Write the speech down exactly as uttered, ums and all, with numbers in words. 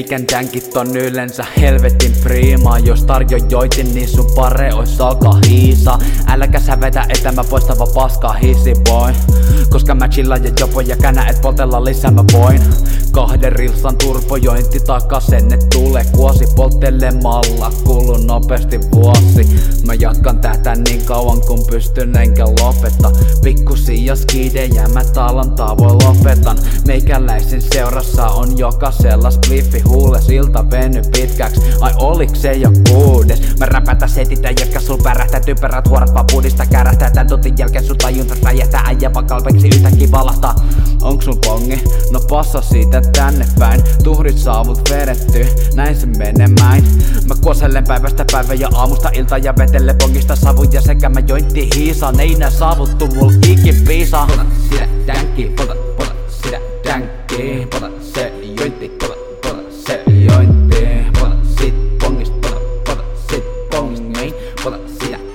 Meikän tänkit on yleensä helvetin priimaa. Jos tarjojoitin, niin sun pare ois alkaa hiisa. Äläkä sä vetä etämä poistava paskaa hisi boy. Koska mä chillaan ja jopo ja känä et poltella lisää mä voin. Kahden rilsan turbojointi takasen et tule kuosi. Polttelemalla kuluu nopeasti vuosi. Mä jatkan tätä niin kauan kun pystyn enkä lopeta. Pikkusia skidejä mä talan tavoin lopetan. Meikäläisen seurassa on jokaisella spliffi huules. Ilta veny pitkäks, ai oliks se jo kuudes? Mä räpätä setitä jätkä sul pärähtää. Typerät huorat vaan pudista kärähtää. Tän tuntin jälkeen sun tajuntas räjähtää. Äijä vaan kalpeksi yhtäkkiä valahtaa. Onks sun pongi? No passa siitä tänne päin. Tuhrit saavut vedetty, näin se menemään. Mä kuosellen päivästä päivä ja aamusta ilta ja vetelle pongista savuja sekä mä jointti hiisaan. Ei nää saavuttu mul ikin piisaa. Pota sitä tänkki, pota, pota sitä tänkki. Pota se jointti, pota, pota se jointti. Pota sit pongista, pota, pota sit pongista. Pota sitä